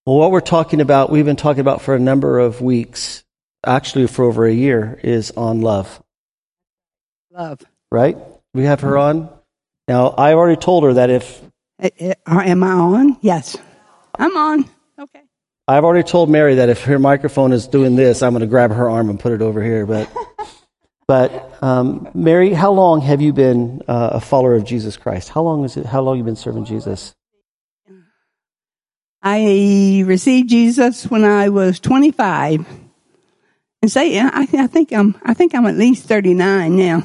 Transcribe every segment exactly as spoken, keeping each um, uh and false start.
Well, what we're talking about, we've been talking about for a number of weeks, actually for over a year, is on love. Love. Right? We have her on. Now, I already told her that if... Uh, uh, am I on? Yes. I'm on. Okay. I've already told Mary that if her microphone is doing this, I'm going to grab her arm and put it over here. But, but um, Mary, how long have you been uh, a follower of Jesus Christ? How long is it? How long have you been serving Jesus? I received Jesus when I was twenty-five, and say I, I think I'm I think I'm at least thirty-nine now.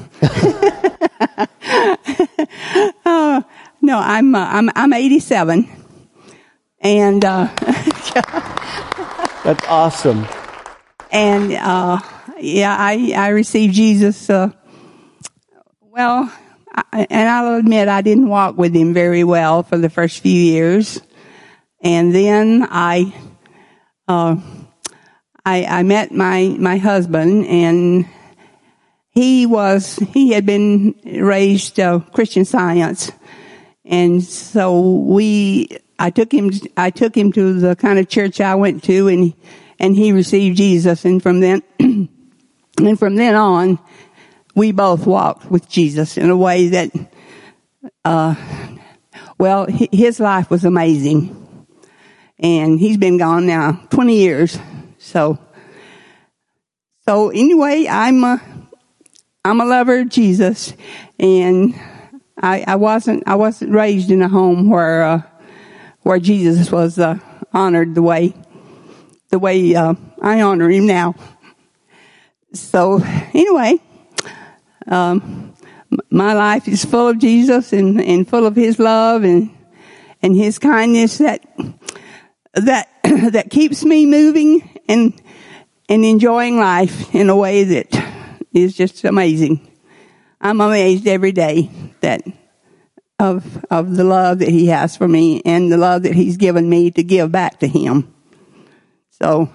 uh, no, I'm uh, I'm I'm eighty-seven, and uh, that's awesome. And uh, yeah, I I received Jesus. Uh, well, I, and I'll admit I didn't walk with him very well for the first few years. And then I, uh, I, I met my, my husband, and he was, he had been raised, uh, Christian Science. And so we, I took him, I took him to the kind of church I went to, and, and he received Jesus. And from then, and from then on, we both walked with Jesus in a way that, uh, well, his life was amazing. And he's been gone now twenty years. So, so anyway, I'm a, I'm a lover of Jesus, and I, I wasn't, I wasn't raised in a home where, uh, where Jesus was, uh, honored the way, the way, uh, I honor him now. So anyway, um, my life is full of Jesus and, and full of his love and, and his kindness that, that that keeps me moving and and enjoying life in a way that is just amazing. I'm amazed every day that of of the love that he has for me and the love that he's given me to give back to him. So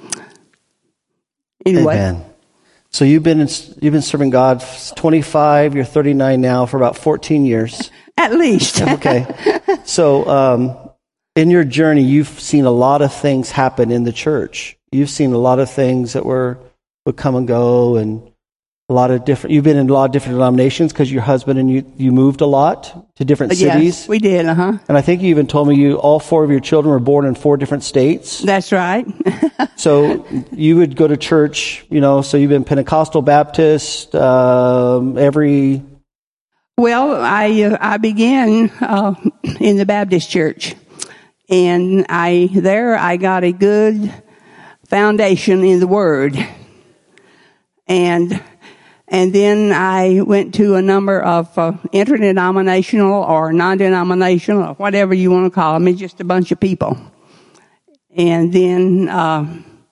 anyway. Amen. So you've been in, you've been serving God twenty-five, you're thirty-nine now, for about fourteen years. At least. Okay. So um in your journey, you've seen a lot of things happen in the church. You've seen a lot of things that were would come and go, and a lot of different. You've been in a lot of different denominations because your husband and you you moved a lot to different cities. Yes, we did. Uh huh. And I think you even told me you all four of your children were born in four different states. That's right. So you would go to church, you know. So you've been Pentecostal, Baptist, um, every. Well, I uh, I began uh, in the Baptist church. And I, there I got a good foundation in the Word. And, and then I went to a number of uh, interdenominational or non-denominational or whatever you want to call them. It's just a bunch of people. And then, uh,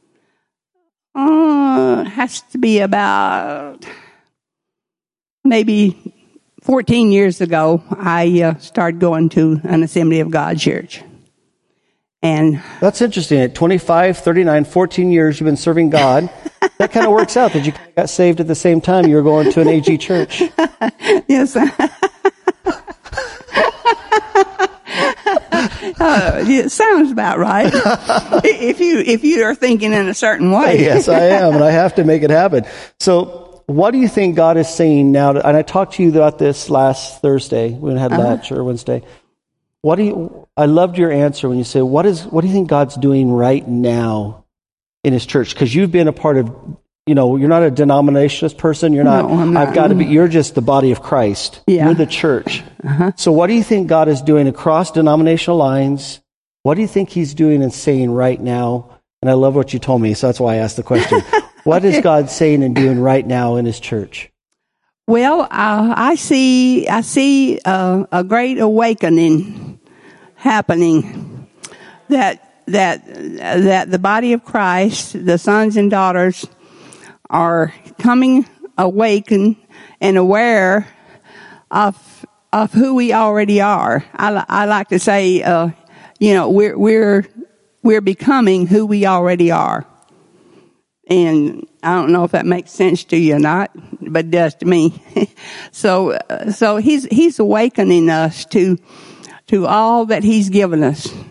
uh, has to be about maybe fourteen years ago, I uh, started going to an Assembly of God church. And that's interesting. At twenty-five, thirty-nine, fourteen years, you've been serving God. That kind of works out that you got saved at the same time you were going to an A G church. Yes. uh, it sounds about right. If you if you are thinking in a certain way. Yes, I am, and I have to make it happen. So what do you think God is saying now? To, and I talked to you about this last Thursday. We had uh-huh. lunch, or Wednesday. What do you, I loved your answer when you say, what is, what do you think God's doing right now in his church? Because you've been a part of, you know, you're not a denominationalist person. You're not, no, I'm not. I've got to be, you're just the body of Christ. Yeah. You're the church. Uh-huh. So what do you think God is doing across denominational lines? What do you think he's doing and saying right now? And I love what you told me, so that's why I asked the question. What is God saying and doing right now in his church? Well, uh, I see, I see uh, a great awakening happening, that that that the body of Christ, the sons and daughters, are coming awakened and aware of of who we already are. I, I like to say, uh, you know, we're we're we're becoming who we already are. And I don't know if that makes sense to you or not, but it does to me. so, uh, so he's, he's awakening us to, to all that he's given us.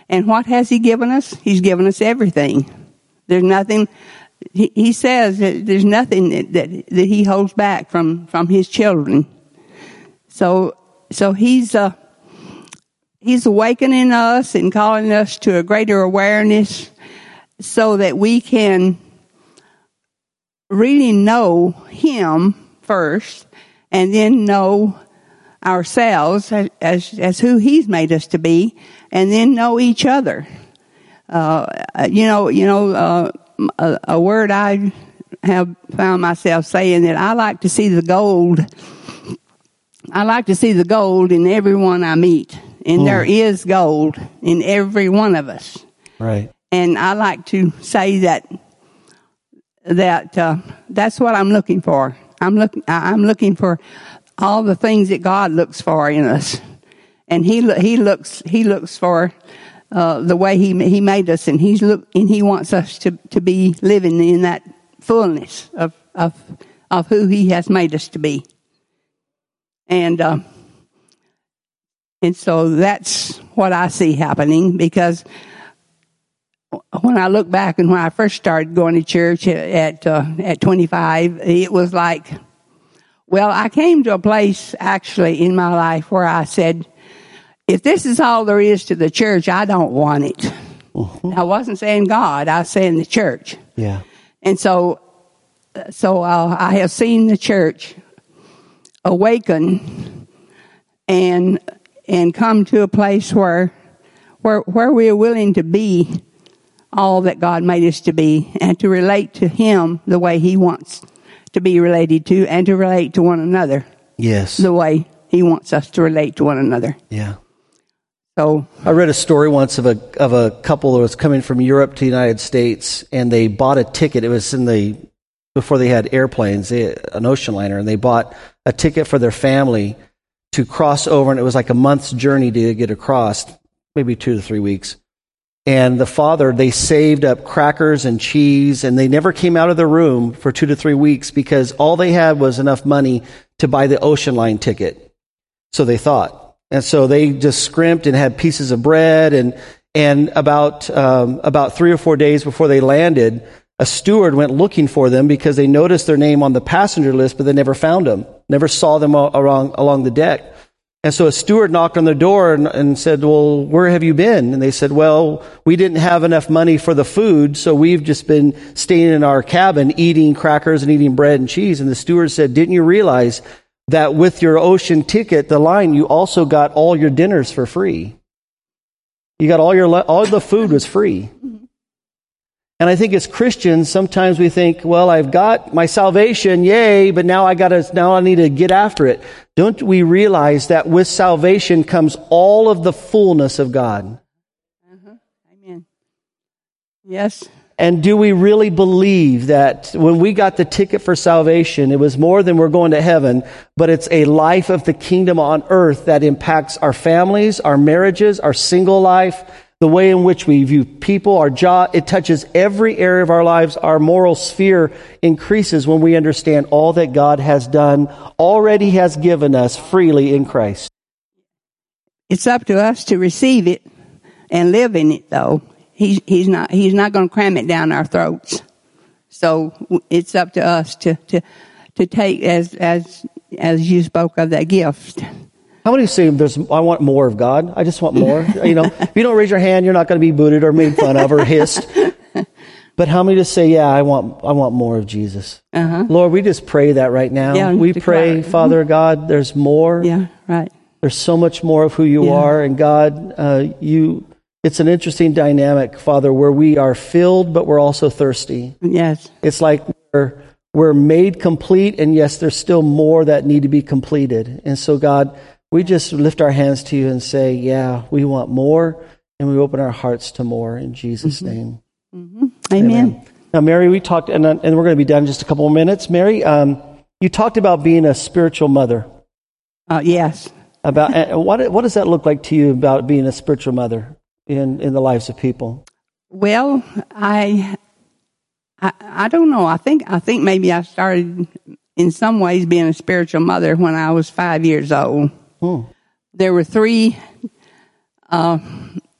And what has he given us? He's given us everything. There's nothing, he, he says that there's nothing that, that, that he holds back from, from his children. So, so he's, uh, he's awakening us and calling us to a greater awareness so that we can really know him first and then know ourselves as, as, as who he's made us to be, and then know each other. Uh, you know, you know, uh, a, a word I have found myself saying that I like to see the gold. I like to see the gold in everyone I meet. And mm. there is gold in every one of us. Right. And I like to say that, that, uh, that's what I'm looking for. I'm looking, I'm looking for all the things that God looks for in us. And he, he looks, he looks for, uh, the way he, he made us, and he's look, and he wants us to, to be living in that fullness of, of, of who he has made us to be. And, uh, and so that's what I see happening, because when I look back and when I first started going to church at, at, uh, at twenty-five, it was like, well, I came to a place actually in my life where I said, if this is all there is to the church, I don't want it. Mm-hmm. I wasn't saying God, I was saying the church. Yeah. And so, so uh, I have seen the church awaken and and come to a place where where where we are willing to be all that God made us to be, and to relate to him the way he wants to be related to, and to relate to one another. Yes. The way he wants us to relate to one another. Yeah. So I read a story once of a of a couple that was coming from Europe to the United States, and they bought a ticket. It was in the before they had airplanes, they, an ocean liner, and they bought a ticket for their family to cross over, and it was like a month's journey to get across, maybe two to three weeks. And the father, they saved up crackers and cheese, and they never came out of the room for two to three weeks because all they had was enough money to buy the ocean line ticket. So they thought. And so they just scrimped and had pieces of bread, and and about um, about three or four days before they landed, a steward went looking for them because they noticed their name on the passenger list, but they never found them, never saw them along along the deck. And so a steward knocked on their door and, and said, well, where have you been? And they said, well, we didn't have enough money for the food, so we've just been staying in our cabin eating crackers and eating bread and cheese. And the steward said, didn't you realize that with your ocean ticket, the line, you also got all your dinners for free? You got all your, all the food was free. And I think as Christians, sometimes we think, well, I've got my salvation, yay, but now I gotta, now I need to get after it. Don't we realize that with salvation comes all of the fullness of God? Uh-huh. Amen. Yes. And do we really believe that when we got the ticket for salvation, it was more than we're going to heaven, but it's a life of the kingdom on earth that impacts our families, our marriages, our single life, the way in which we view people, our job, it touches every area of our lives. Our moral sphere increases when we understand all that God has done, already has given us freely in Christ. It's up to us to receive it and live in it, though. He's, he's not, he's not going to cram it down our throats. So it's up to us to, to, to take, as, as, as you spoke of, that gift. How many say there's, I want more of God? I just want more. You know, if you don't raise your hand, you're not going to be booted or made fun of or hissed. But how many just say, yeah, I want, I want more of Jesus? Uh-huh. Lord, we just pray that right now. Yeah, we pray, Father God, there's more. Yeah, right. There's so much more of who you yeah. are. And God, uh, you, it's an interesting dynamic, Father, where we are filled, but we're also thirsty. Yes. It's like we're, we're made complete, and yes, there's still more that need to be completed. And so, God, we just lift our hands to you and say, yeah, we want more, and we open our hearts to more in Jesus' mm-hmm. name. Mm-hmm. Amen. Amen. Now, Mary, we talked, and, and we're going to be done in just a couple more minutes. Mary, um, you talked about being a spiritual mother. Uh, yes. About uh, what what does that look like to you about being a spiritual mother in, in the lives of people? Well, I, I I don't know. I think I think maybe I started in some ways being a spiritual mother when I was five years old. Hmm. There were three uh,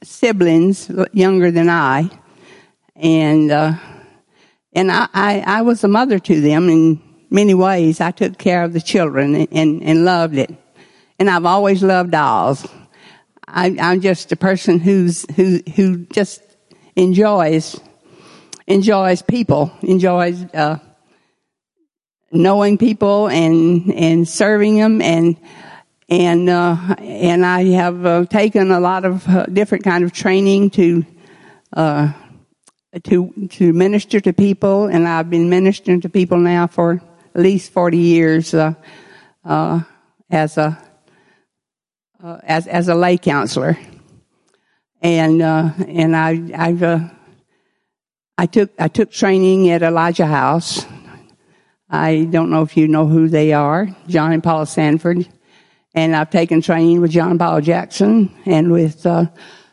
siblings younger than I, and uh, and I, I, I was a mother to them in many ways. I took care of the children and, and, and loved it, and I've always loved dolls. I, I'm just a person who's who who just enjoys enjoys people, enjoys uh, knowing people and and serving them, and and uh, and I have uh, taken a lot of uh, different kind of training to uh, to to minister to people, and I've been ministering to people now for at least forty years uh, uh, as a Uh, as as a lay counselor, and uh, and I I've uh, I took I took training at Elijah House. I don't know if you know who they are, John and Paula Sanford, and I've taken training with John Paul Jackson and with uh,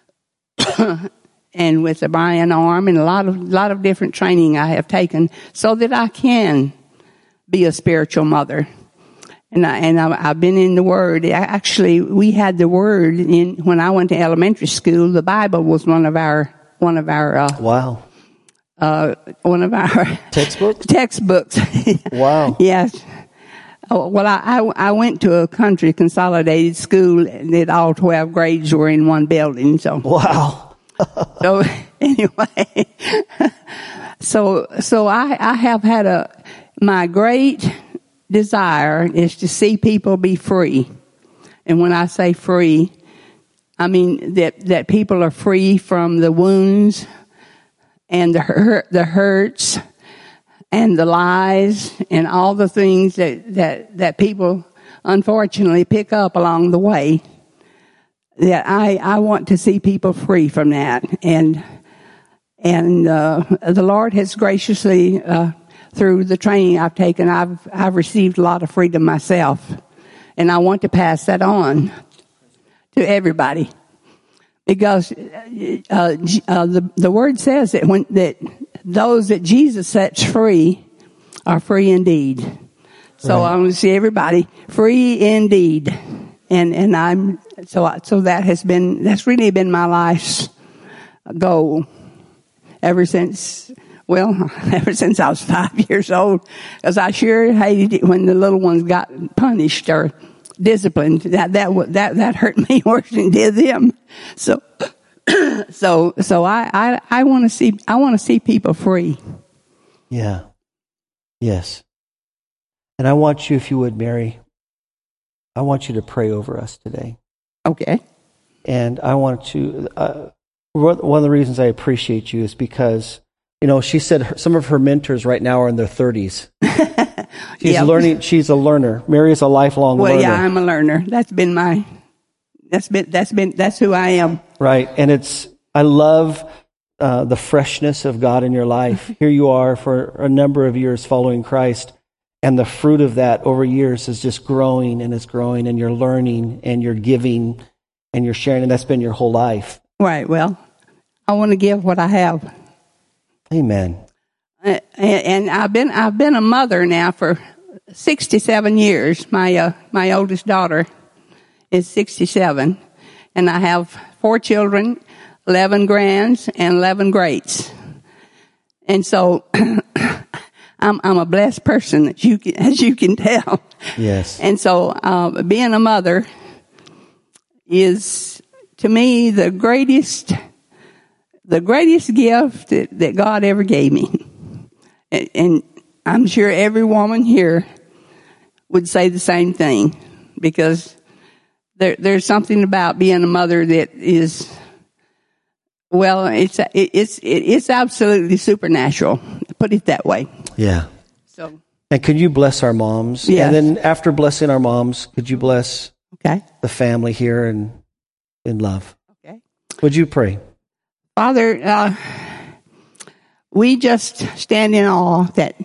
and with Brian Arm, and a lot of lot of different training I have taken so that I can be a spiritual mother. And, I, and I, I've been in the Word. Actually, we had the Word in when I went to elementary school. The Bible was one of our one of our uh, wow, uh, one of our textbooks. textbooks. Wow. Yes. Oh, well, I, I I went to a country consolidated school that all twelve grades were in one building. So wow. So anyway, so so I I have had a my great desire is to see people be free. And when I say free, I mean that, that people are free from the wounds and the hurt, the hurts and the lies and all the things that, that, that people unfortunately pick up along the way. That I, I want to see people free from that. And, and, uh, the Lord has graciously, uh, through the training I've taken, I've I've received a lot of freedom myself, and I want to pass that on to everybody, because uh, uh, the the Word says that when that those that Jesus sets free are free indeed. So right. I want to see everybody free indeed, and and I'm so so that has been that's really been my life's goal ever since. Well, ever since I was five years old, because I sure hated it when the little ones got punished or disciplined. That that that that hurt me worse than it did them. So, so so I I, I want to see I want to see people free. Yeah. Yes. And I want you, if you would, Mary, I want you to pray over us today. Okay. And I want to. Uh, one of the reasons I appreciate you is because, you know, she said her, some of her mentors right now are in their thirties. She's yep. learning. She's a learner. Mary is a lifelong well, learner. Well, yeah, I'm a learner. That's been my. That's been. That's been. That's who I am. Right, and it's. I love uh, the freshness of God in your life. Here you are for a number of years following Christ, and the fruit of that over years is just growing and it's growing, and you're learning and you're giving and you're sharing, and that's been your whole life. Right. Well, I want to give what I have. Amen. Uh, and, and I've been I've been a mother now for sixty-seven years. My uh, my oldest daughter is sixty-seven, and I have four children, eleven grands, and eleven greats. And so I'm I'm a blessed person, as you can, as you can tell. Yes. And so uh, being a mother is, to me, the greatest. The greatest gift that, that God ever gave me. And, and I'm sure every woman here would say the same thing, because there, there's something about being a mother that is, well, it's it's it's absolutely supernatural. Put it that way. Yeah. So. And could you bless our moms? Yes. And then after blessing our moms, could you bless okay. the family here and in love? Okay. Would you pray? Father, uh, we just stand in awe that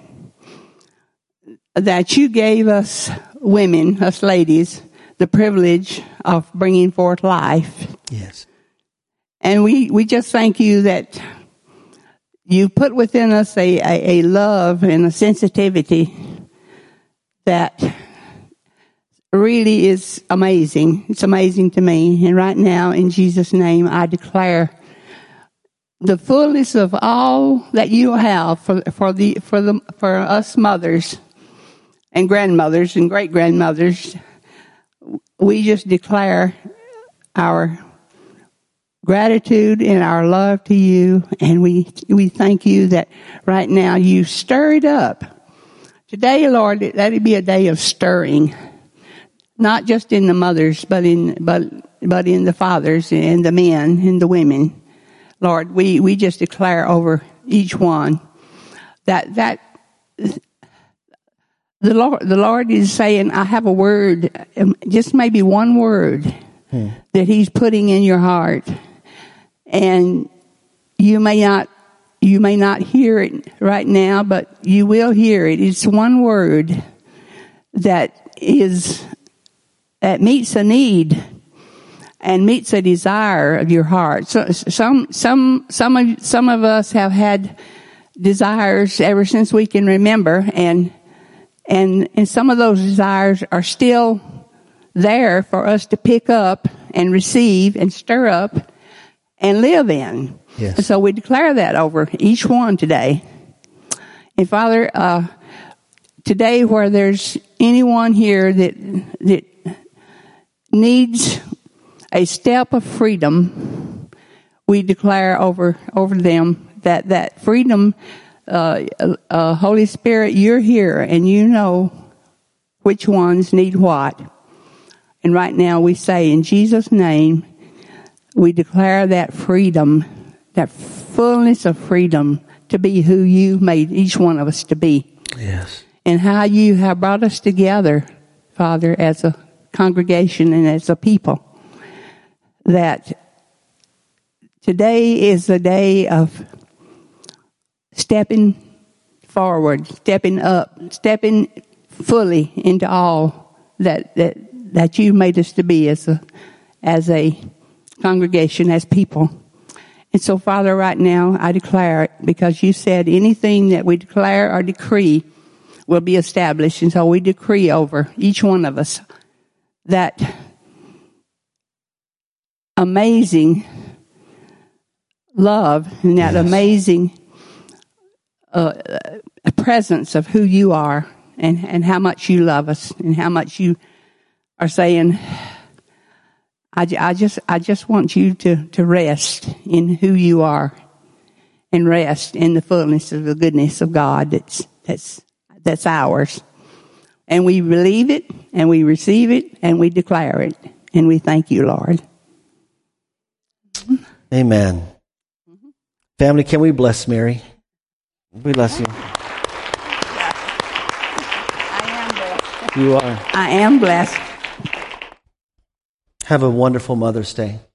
that you gave us women, us ladies, the privilege of bringing forth life. Yes. And we, we just thank you that you put within us a, a, a love and a sensitivity that really is amazing. It's amazing to me. And right now, in Jesus' name, I declare the fullness of all that you have for, for the, for the, for us mothers and grandmothers and great grandmothers. We just declare our gratitude and our love to you, and we we thank you that right now you stir it up. Today, Lord, let it be a day of stirring, not just in the mothers, but in but but in the fathers and the men and the women. Lord, we, we just declare over each one that that the Lord the Lord is saying, I have a word, just maybe one word hmm. that He's putting in your heart. And you may not, you may not hear it right now, but you will hear it. It's one word that is, that meets a need and meets a desire of your heart. So some, some, some of, some of us have had desires ever since we can remember, and, and, and some of those desires are still there for us to pick up and receive and stir up and live in. Yes. And so we declare that over each one today. And Father, uh, today where there's anyone here that, that needs a step of freedom, we declare over, over them that, that freedom, uh, uh, Holy Spirit, you're here and you know which ones need what. And right now we say in Jesus' name, we declare that freedom, that fullness of freedom to be who you made each one of us to be. Yes. And how you have brought us together, Father, as a congregation and as a people. That today is the day of stepping forward, stepping up, stepping fully into all that, that, that you made us to be as a, as a congregation, as people. And so, Father, right now, I declare it, because you said anything that we declare or decree will be established. And so we decree over each one of us that amazing love and that yes. amazing uh, presence of who you are, and, and how much you love us, and how much you are saying, I, I just, I just want you to, to rest in who you are, and rest in the fullness of the goodness of God that's, that's, that's ours. And we believe it, and we receive it, and we declare it. And we thank you, Lord. Amen. Mm-hmm. Family, can we bless Mary? We bless you. I am blessed. You are. I am blessed. Have a wonderful Mother's Day.